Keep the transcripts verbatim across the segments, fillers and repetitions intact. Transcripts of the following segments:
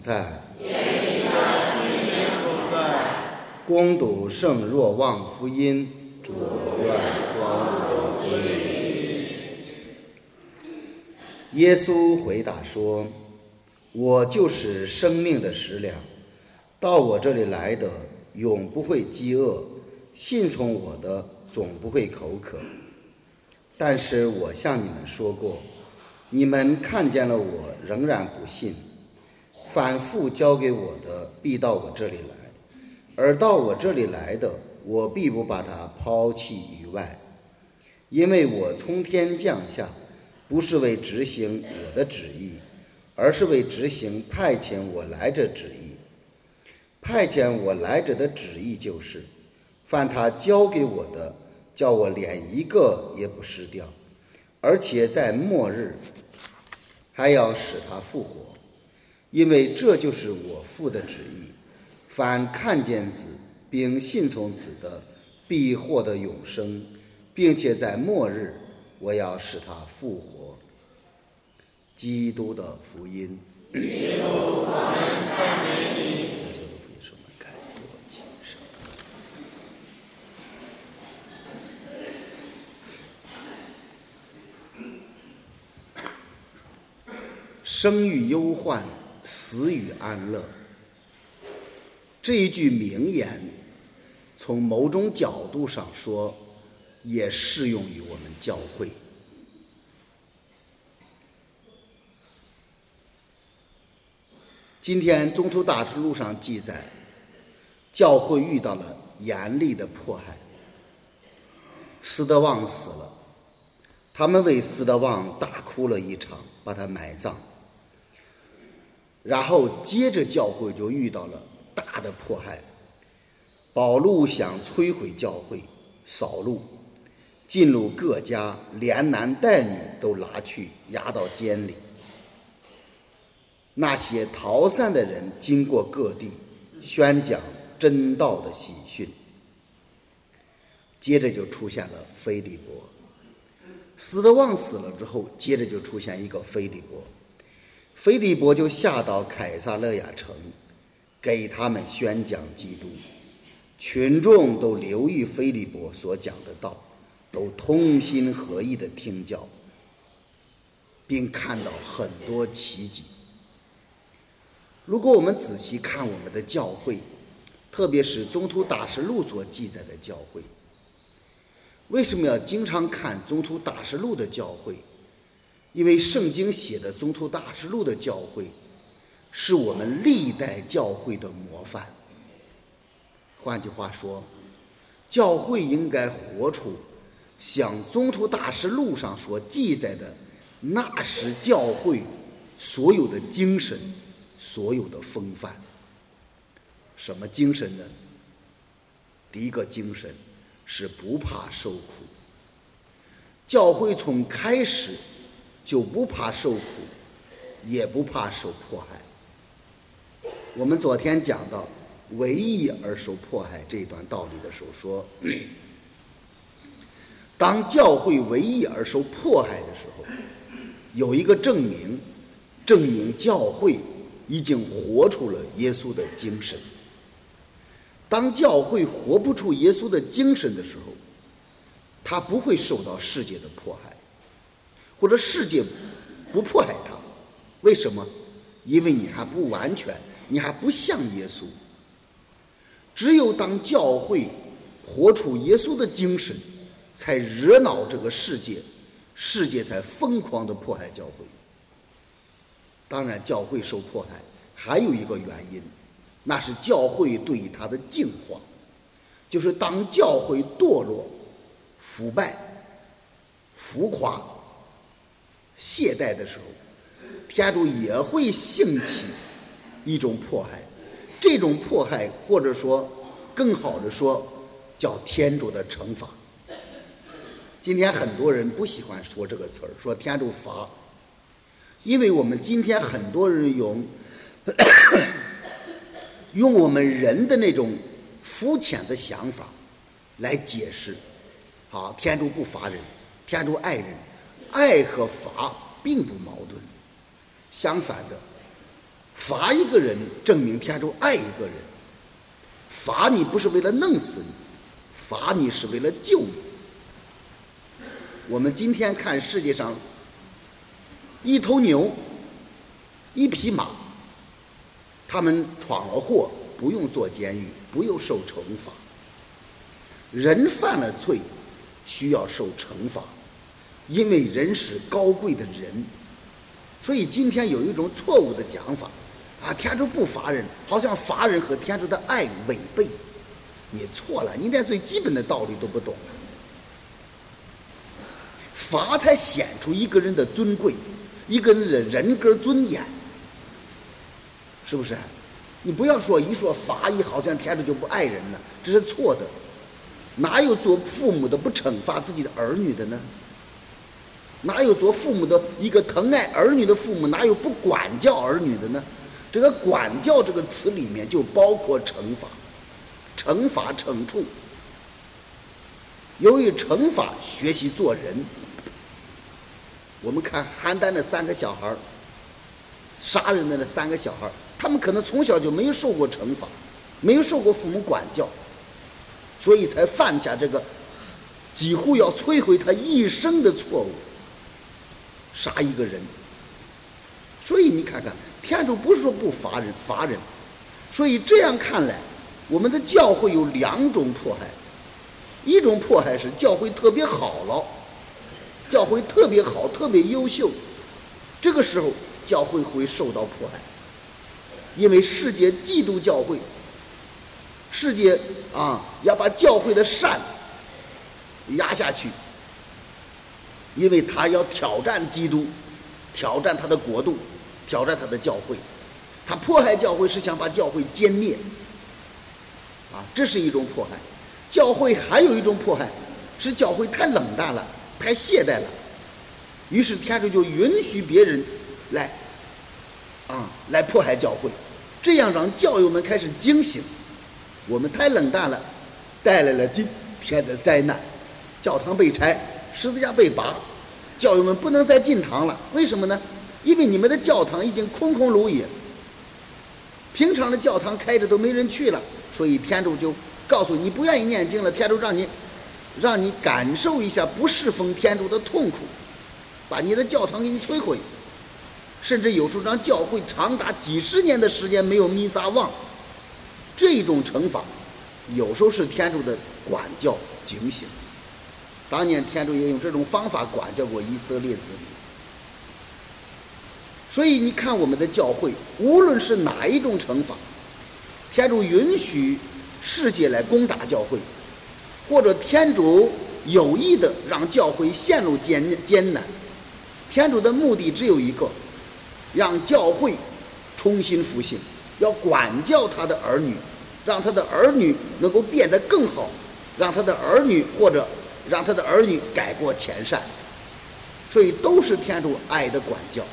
在，恭读圣若望福音。主愿光荣归于你。耶稣回答说：我就是生命的食粮，到我这里来的永不会饥饿，信从我的总不会口渴。但是我向你们说过，你们看见了我仍然不信。反复交给我的必到我这里来，而到我这里来的，我必不把他抛弃于外。因为我从天降下，不是为执行我的旨意，而是为执行派遣我来者旨意。派遣我来者的旨意就是，凡他交给我的，叫我连一个也不失掉，而且在末日还要使他复活。因为这就是我父的旨意，凡看见子并信从子的，必获得永生，并且在末日我要使他复活。基督的福音。基督，我们赞美你。所有的福音是我们该做谨守。生于忧患，死于安乐，这一句名言，从某种角度上说，也适用于我们教会。今天宗徒大事录上记载，教会遇到了严厉的迫害，斯德旺死了，他们为斯德旺大哭了一场，把他埋葬。然后接着教会就遇到了大的迫害，保禄想摧毁教会，扫路，进入各家，连男带女都拿去押到监里。那些逃散的人经过各地，宣讲真道的喜讯。接着就出现了腓利波，斯德旺死了之后，接着就出现一个腓利波。腓利波就下到凯撒勒雅城，给他们宣讲基督。群众都留意腓利波所讲的道，都同心合意地听教，并看到很多奇迹。如果我们仔细看我们的教会，特别是宗徒大事录所记载的教会，为什么要经常看宗徒大事录的教会？因为圣经写的宗徒大事录的教会是我们历代教会的模范。换句话说，教会应该活出像宗徒大事录上所记载的那时教会所有的精神，所有的风范。什么精神呢？第一个精神是不怕受苦。教会从开始就不怕受苦，也不怕受迫害。我们昨天讲到为义而受迫害这一段道理的时候说，当教会为义而受迫害的时候，有一个证明，证明教会已经活出了耶稣的精神。当教会活不出耶稣的精神的时候，他不会受到世界的迫害，或者世界不迫害他。为什么？因为你还不完全，你还不像耶稣。只有当教会活出耶稣的精神，才惹恼这个世界，世界才疯狂地迫害教会。当然教会受迫害还有一个原因，那是教会对它的净化。就是当教会堕落、腐败、浮夸、懈怠的时候，天主也会兴起一种迫害。这种迫害，或者说更好的说，叫天主的惩罚。今天很多人不喜欢说这个词儿，说天主罚，因为我们今天很多人用用我们人的那种肤浅的想法来解释。好，天主不罚人，天主爱人，爱和罚并不矛盾。相反的， 罚一个人证明天主爱一个人，罚你不是为了弄死你，罚你是为了救你。我们今天看世界上一头牛一匹马，他们闯了祸不用坐监狱，不用受惩罚。人犯了罪需要受惩罚，因为人是高贵的人。所以今天有一种错误的讲法啊，天主不罚人，好像罚人和天主的爱违背。你错了，你连最基本的道理都不懂。罚才显出一个人的尊贵，一个人的人格尊严，是不是？你不要说一说罚一，好像天主就不爱人了，这是错的。哪有做父母的不惩罚自己的儿女的呢？哪有做父母的一个疼爱儿女的父母，哪有不管教儿女的呢？这个管教这个词里面就包括惩罚，惩罚惩处。由于惩罚学习做人。我们看邯郸的三个小孩，杀人的那三个小孩，他们可能从小就没有受过惩罚，没有受过父母管教，所以才犯下这个几乎要摧毁他一生的错误，杀一个人。所以你看看，天主不是说不罚人，罚人。所以这样看来，我们的教会有两种迫害，一种迫害是教会特别好了，教会特别好，特别优秀，这个时候教会会受到迫害，因为世界嫉妒教会，世界啊要把教会的善压下去，因为他要挑战基督，挑战他的国度，挑战他的教会，他迫害教会是想把教会歼灭啊，这是一种迫害。教会还有一种迫害是教会太冷淡了，太懈怠了，于是天主就允许别人来啊来迫害教会，这样让教友们开始警醒，我们太冷淡了，带来了今天的灾难。教堂被拆，十字架被拔，教友们不能再进堂了。为什么呢？因为你们的教堂已经空空如也，平常的教堂开着都没人去了，所以天主就告诉你不愿意念经了，天主让你让你感受一下不侍奉天主的痛苦，把你的教堂给你摧毁，甚至有时候让教会长达几十年的时间没有弥撒望。这种惩罚有时候是天主的管教警醒，当年天主也用这种方法管教过以色列子民。所以你看我们的教会，无论是哪一种惩罚，天主允许世界来攻打教会，或者天主有意的让教会陷入艰艰难，天主的目的只有一个，让教会重新复兴，要管教他的儿女，让他的儿女能够变得更好，让他的儿女或者让他的儿女改过迁善，所以都是天主爱的管教。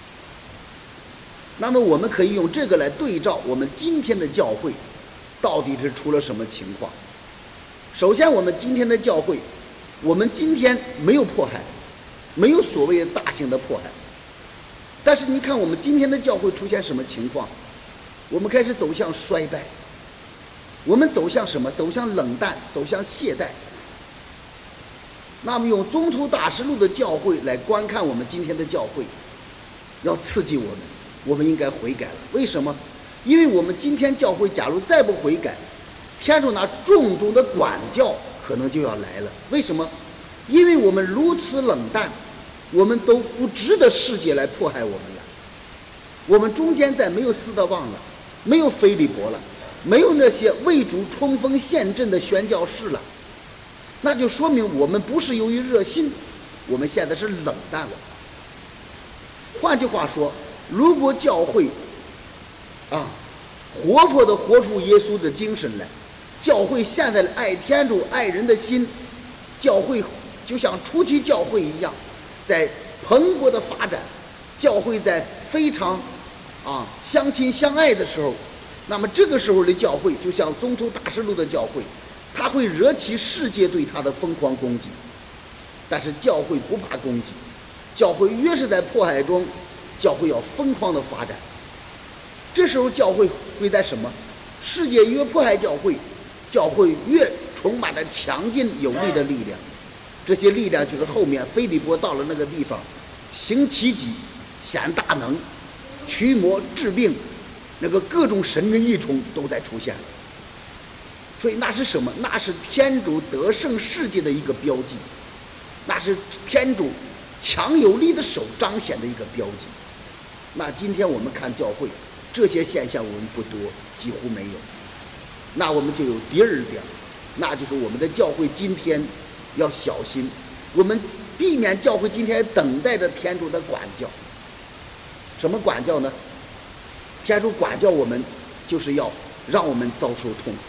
那么我们可以用这个来对照我们今天的教会到底是出了什么情况。首先我们今天的教会，我们今天没有迫害，没有所谓的大型的迫害，但是你看我们今天的教会出现什么情况？我们开始走向衰败，我们走向什么？走向冷淡，走向懈怠。那么用宗徒大实录的教会来观看我们今天的教会，要刺激我们，我们应该悔改了。为什么？因为我们今天教会假如再不悔改，天主那重重的管教可能就要来了。为什么？因为我们如此冷淡，我们都不值得世界来迫害我们了。我们中间再没有斯德旺了，没有腓利伯了，没有那些为主冲锋陷阵的宣教士了，那就说明我们不是由于热心，我们现在是冷淡了。换句话说，如果教会啊活泼的活出耶稣的精神来，教会现在的爱天主爱人的心，教会就像初期教会一样，在蓬勃的发展，教会在非常啊相亲相爱的时候，那么这个时候的教会就像宗徒大实录的教会，它会惹起世界对它的疯狂攻击。但是教会不怕攻击，教会越是在迫害中，教会要疯狂的发展。 这时候教会会在什么？世界越迫害教会，教会越充满了强劲有力的力量。这些力量就是后面腓利波到了那个地方，行奇迹，显大能，驱魔治病，那个各种神跟异宠都在出现。所以那是什么？那是天主得胜世界的一个标记，那是天主强有力的手彰显的一个标记。那今天我们看教会，这些现象我们不多，几乎没有。那我们就有第二点，那就是我们的教会今天要小心，我们避免教会今天等待着天主的管教。什么管教呢？天主管教我们，就是要让我们遭受痛苦，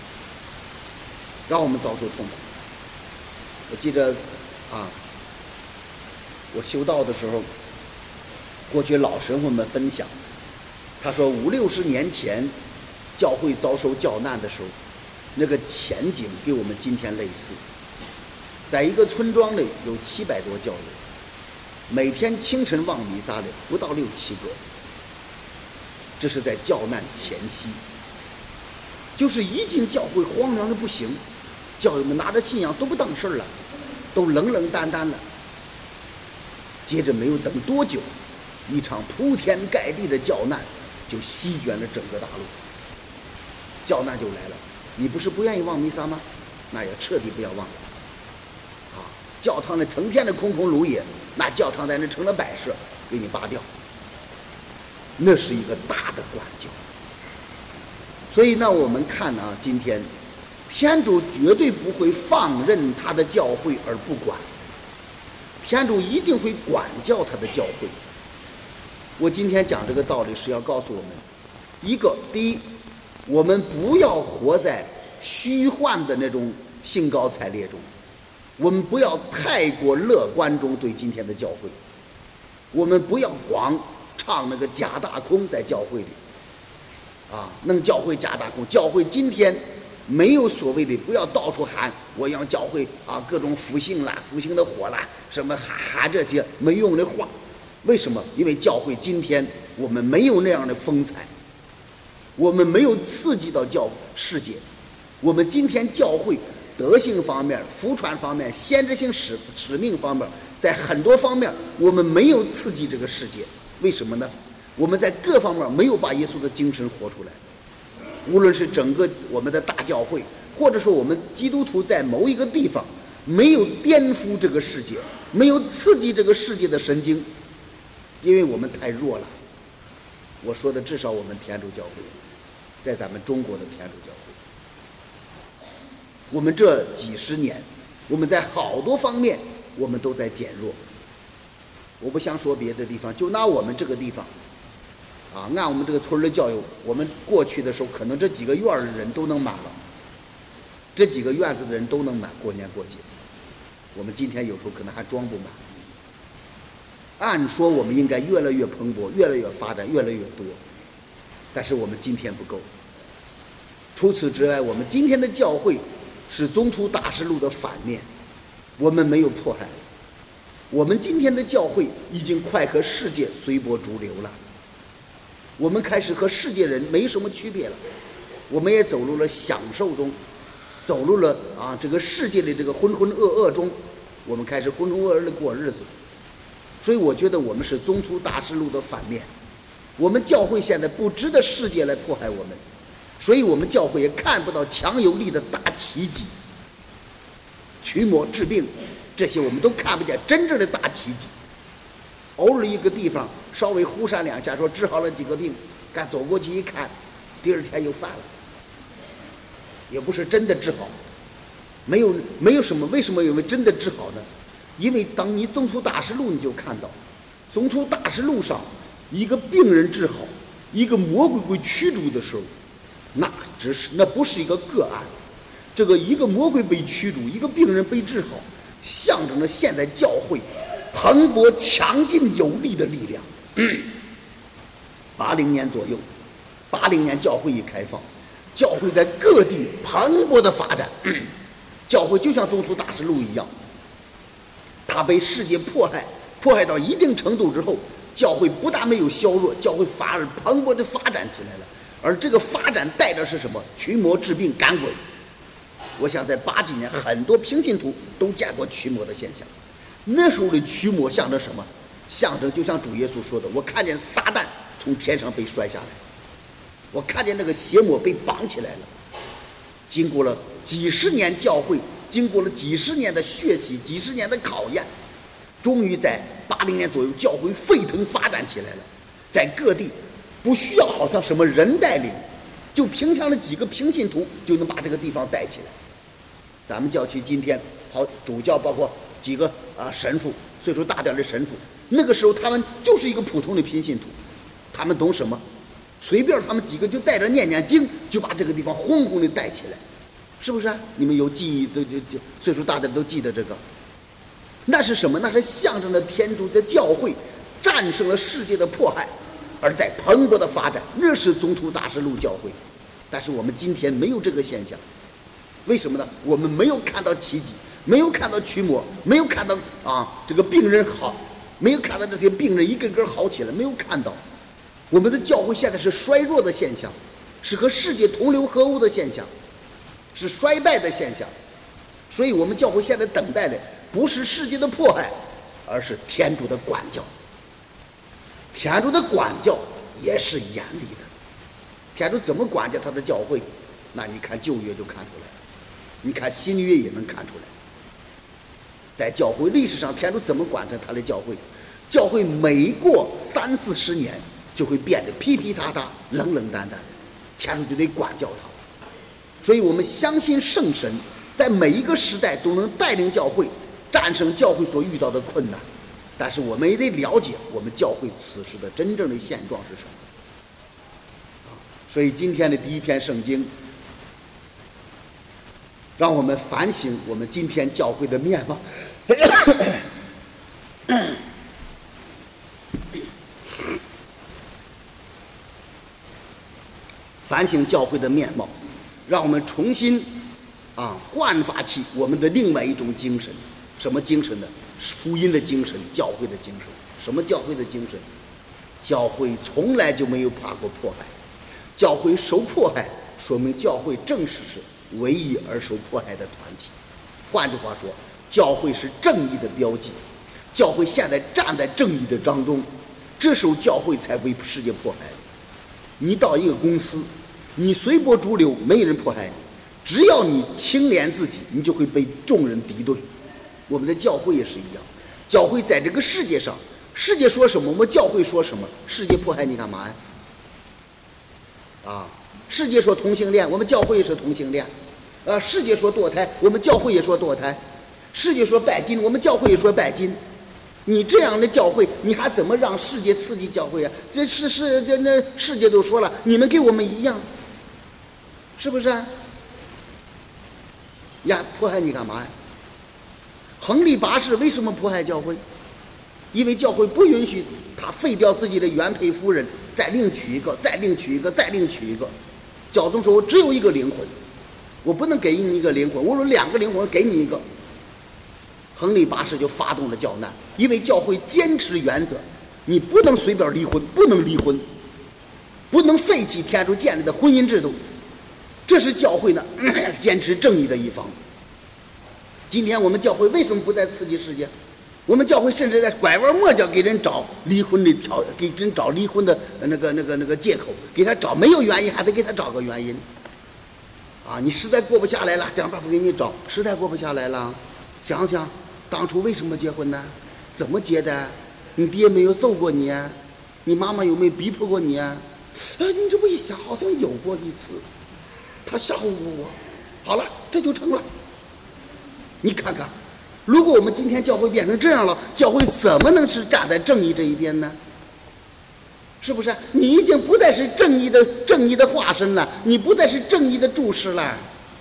让我们遭受痛苦。我记得啊，我修道的时候，过去老神父们分享，他说五六十年前教会遭受教难的时候，那个前景跟我们今天类似。在一个村庄里有七百多教友，每天清晨望弥撒的不到六七个。这是在教难前夕，就是一进教会慌张的不行，教友们拿着信仰都不当事儿了，都冷冷淡淡了。接着没有等多久，一场铺天盖地的教难就席卷了整个大陆。教难就来了，你不是不愿意望弥撒吗？那也彻底不要忘了。啊，教堂里成天的空空如也，那教堂在那成了摆设，给你拔掉。那是一个大的管教。所以呢，我们看啊，今天天主绝对不会放任他的教会而不管，天主一定会管教他的教会。我今天讲这个道理是要告诉我们，一个，第一，我们不要活在虚幻的那种兴高采烈中，我们不要太过乐观中对今天的教会，我们不要光唱那个假大空在教会里，啊，弄教会假大空。教会今天没有所谓的，不要到处喊我要教会啊，各种复兴啦、复兴的火啦，什么喊喊这些没用的话。为什么？因为教会今天我们没有那样的风采，我们没有刺激到教世界。我们今天教会德性方面、福传方面、先知性使使命方面，在很多方面我们没有刺激这个世界。为什么呢？我们在各方面没有把耶稣的精神活出来。无论是整个我们的大教会，或者说我们基督徒在某一个地方，没有颠覆这个世界，没有刺激这个世界的神经，因为我们太弱了。我说的至少我们天主教会，在咱们中国的天主教会，我们这几十年，我们在好多方面我们都在减弱。我不想说别的地方，就拿我们这个地方啊，按我们这个村的教育，我们过去的时候可能这几个院的人都能满了，这几个院子的人都能满，过年过节。我们今天有时候可能还装不满。按说我们应该越来越蓬勃，越来越发展，越来越多，但是我们今天不够。除此之外，我们今天的教会是宗徒大事录的反面，我们没有迫害。我们今天的教会已经快和世界随波逐流了，我们开始和世界人没什么区别了，我们也走入了享受中，走入了啊这个世界的这个浑浑噩噩中，我们开始浑浑噩噩的过日子。所以我觉得我们是宗徒大事录的反面，我们教会现在不值得世界来迫害我们，所以我们教会也看不到强有力的大奇迹，驱魔治病，这些我们都看不见真正的大奇迹。偶尔一个地方稍微忽闪两下，说治好了几个病，赶走过去一看，第二天又犯了，也不是真的治好，没有没有什么。为什么因为真的治好呢？因为当你宗徒大事录你就看到，宗徒大事录上一个病人治好，一个魔鬼被驱逐的时候，那只是那不是一个个案，这个一个魔鬼被驱逐，一个病人被治好，象征着现在教会蓬勃强劲有力的力量。八零年左右，八零年教会一开放，教会在各地蓬勃的发展。教会就像宗徒大事录一样，它被世界迫害，迫害到一定程度之后， 教会不但没有削弱，教会反而蓬勃的发展起来了。而这个发展带着是什么？驱魔治病赶鬼。我想在八几年，很多平信徒都见过驱魔的现象。那时候的驱魔象征什么？象征就像主耶稣说的，我看见撒旦从天上被摔下来，我看见那个邪魔被绑起来了。经过了几十年教会，经过了几十年的学习，几十年的考验，终于在八零年左右，教会沸腾发展起来了。在各地不需要好像什么人带领，就平常的几个平信徒就能把这个地方带起来。咱们教区今天好主教包括几个啊神父，岁数大点的神父，那个时候他们就是一个普通的平信徒，他们懂什么？随便他们几个就带着念念经，就把这个地方轰轰的带起来，是不是啊？你们有记忆的，岁数大的都记得这个。那是什么？那是象征着天主的教会战胜了世界的迫害，而在蓬勃的发展。那是宗徒大师路教会，但是我们今天没有这个现象，为什么呢？我们没有看到奇迹，没有看到驱魔，没有看到啊这个病人好，没有看到这些病人一个个好起来，没有看到。我们的教会现在是衰弱的现象，是和世界同流合污的现象，是衰败的现象。所以我们教会现在等待的不是世界的迫害，而是天主的管教。天主的管教也是严厉的。天主怎么管教他的教会？那你看旧约就看出来了，你看新约也能看出来。在教会历史上，天主怎么管着他的教会？教会每过三四十年就会变得噼噼嗒嗒、冷冷淡淡，天主就得管教他。所以我们相信圣神在每一个时代都能带领教会战胜教会所遇到的困难，但是我们也得了解我们教会此时的真正的现状是什么。所以今天的第一篇圣经让我们反省我们今天教会的面貌。反省教会的面貌，让我们重新啊焕发起我们的另外一种精神。什么精神呢？福音的精神，教会的精神。什么教会的精神？教会从来就没有怕过迫害，教会受迫害，说明教会正是是唯一而受迫害的团体。换句话说，教会是正义的标记，教会现在站在正义的当中，这时候教会才为世界迫害。你到一个公司，你随波逐流，没人迫害你，只要你清廉自己，你就会被众人敌对。我们的教会也是一样，教会在这个世界上，世界说什么我们教会说什么。世界迫害你干嘛呀？啊，世界说同性恋，我们教会也是同性恋。啊，世界说堕胎，我们教会也说堕胎。世界说拜金，我们教会也说拜金。你这样的教会，你还怎么让世界刺激教会啊？这是是这那世界都说了，你们跟我们一样，是不是啊？呀，迫害你干嘛呀？亨利八世为什么迫害教会？因为教会不允许他废掉自己的原配夫人，再另娶一个，再另娶一个，再另娶一个。教宗说：“我只有一个灵魂，我不能给你一个灵魂，我有两个灵魂，给你一个。”亨利八世就发动了教难，因为教会坚持原则，你不能随便离婚，不能离婚，不能废弃天主建立的婚姻制度，这是教会呢坚持正义的一方。今天我们教会为什么不再刺激世界？我们教会甚至在拐弯抹角给人找离婚的条，给人找离婚的那个那个那个借口，给他找没有原因，还得给他找个原因。啊，你实在过不下来了，想办法给你找，实在过不下来了，想想。当初为什么结婚呢？怎么结的？你爹没有揍过你啊？你妈妈有没有逼迫过你啊？哎，你这么一想，好像有过一次，他吓唬过我。好了，这就成了。你看看，如果我们今天教会变成这样了，教会怎么能是站在正义这一边呢？是不是？你已经不再是正义的正义的化身了，你不再是正义的柱石了。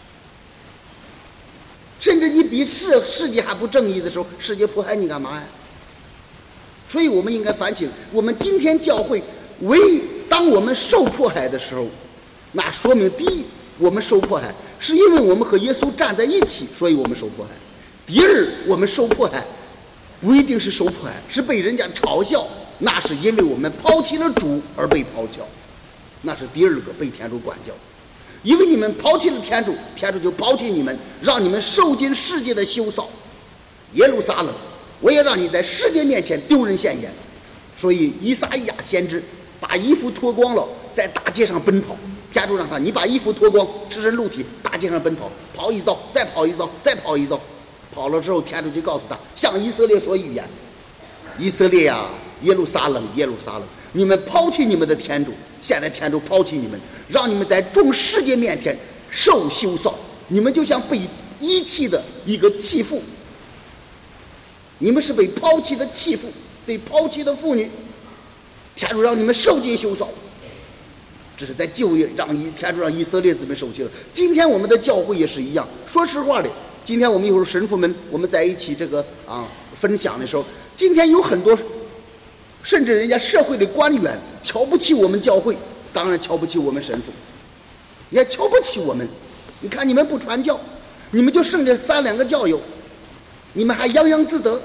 甚至你比世世界还不正义的时候，世界迫害你干嘛呀？所以我们应该反省，我们今天教会唯当我们受迫害的时候，那说明第一，我们受迫害是因为我们和耶稣站在一起，所以我们受迫害。第二，我们受迫害不一定是受迫害，是被人家嘲笑， 那是因为我们抛弃了主而被抛弃，那是第二个被天主管教。因为你们抛弃了天主，天主就抛弃你们，让你们受尽世界的羞臊。耶路撒冷，我也让你在世界面前丢人现眼。所以以撒意亚先知把衣服脱光了，在大街上奔跑。天主让他，你把衣服脱光，赤身露体，大街上奔跑，跑一遭，再跑一遭，再跑一遭。跑了之后，天主就告诉他，向以色列说预言：以色列呀，耶路撒冷，耶路撒冷，你们抛弃你们的天主，现在天主抛弃你们，让你们在众世界面前受羞臊，你们就像被遗弃的一个弃妇，你们是被抛弃的弃妇，被抛弃的妇女，天主让你们受尽羞臊。这是在旧约让天主让以色列子们受气了。今天我们的教会也是一样。说实话的，今天我们有时候神父们我们在一起这个啊分享的时候，今天有很多甚至人家社会的官员瞧不起我们教会，当然瞧不起我们神父，也瞧不起我们。你看你们不传教，你们就剩下三两个教友，你们还洋洋自得。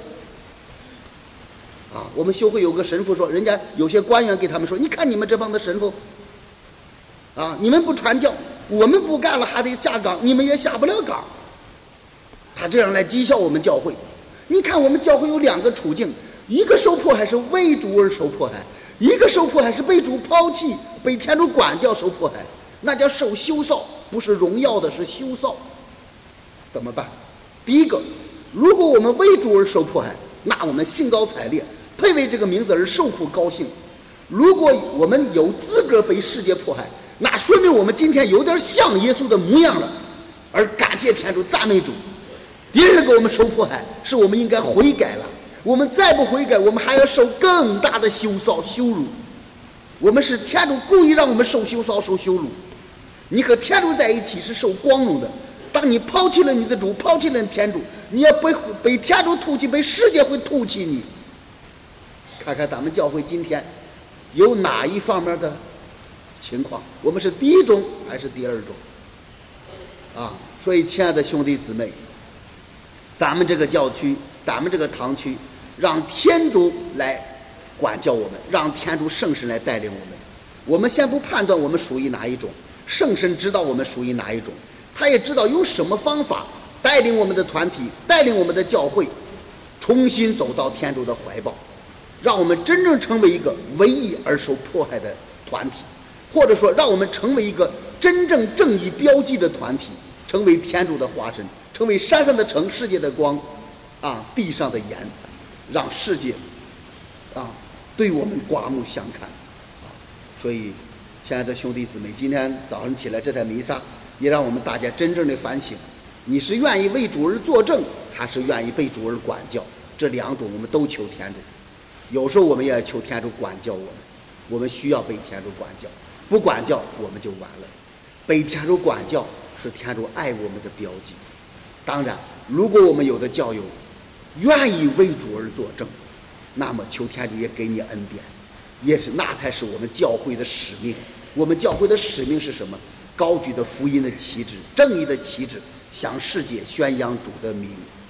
啊，我们修会有个神父说，人家有些官员给他们说，你看你们这帮的神父。啊！你们不传教，我们不干了还得下岗，你们也下不了岗。他这样来讥笑我们教会。你看我们教会有两个处境，一个受迫害是为主而受迫害，一个受迫害是被主抛弃，被天主管教受迫害，那叫受羞臊，不是荣耀的，是羞臊。怎么办？第一个，如果我们为主而受迫害，那我们兴高采烈，配为这个名字而受苦高兴。如果我们有资格被世界迫害，那说明我们今天有点像耶稣的模样了，而感谢天主，赞美主。第二个，我们受迫害，是我们应该悔改了。我们再不悔改，我们还要受更大的羞臊羞辱。我们是天主故意让我们受羞臊受羞辱。你和天主在一起是受光荣的。当你抛弃了你的主，抛弃了天主，你也被被天主吐弃，被世界会吐弃你。看看咱们教会今天有哪一方面的情况，我们是第一种还是第二种啊？所以亲爱的兄弟姊妹，咱们这个教区，咱们这个堂区，让天主来管教我们，让天主圣神来带领我们。我们先不判断我们属于哪一种，圣神知道我们属于哪一种，他也知道有什么方法带领我们的团体，带领我们的教会重新走到天主的怀抱，让我们真正成为一个为义而受迫害的团体，或者说让我们成为一个真正正义标记的团体，成为天主的化身，成为山上的城，世界的光，啊，地上的盐，让世界啊对我们刮目相看。啊，所以亲爱的兄弟姊妹，今天早上起来这台弥撒也让我们大家真正的反省，你是愿意为主而作证，还是愿意被主而管教？这两种我们都求天主。有时候我们也要求天主管教我们，我们需要被天主管教，不管教我们就完了。被天主管教是天主爱我们的标记。当然，如果我们有的教友愿意为主而作证，那么求天主也给你恩典，也是那才是我们教会的使命。我们教会的使命是什么？高举的福音的旗帜，正义的旗帜，向世界宣扬主的名。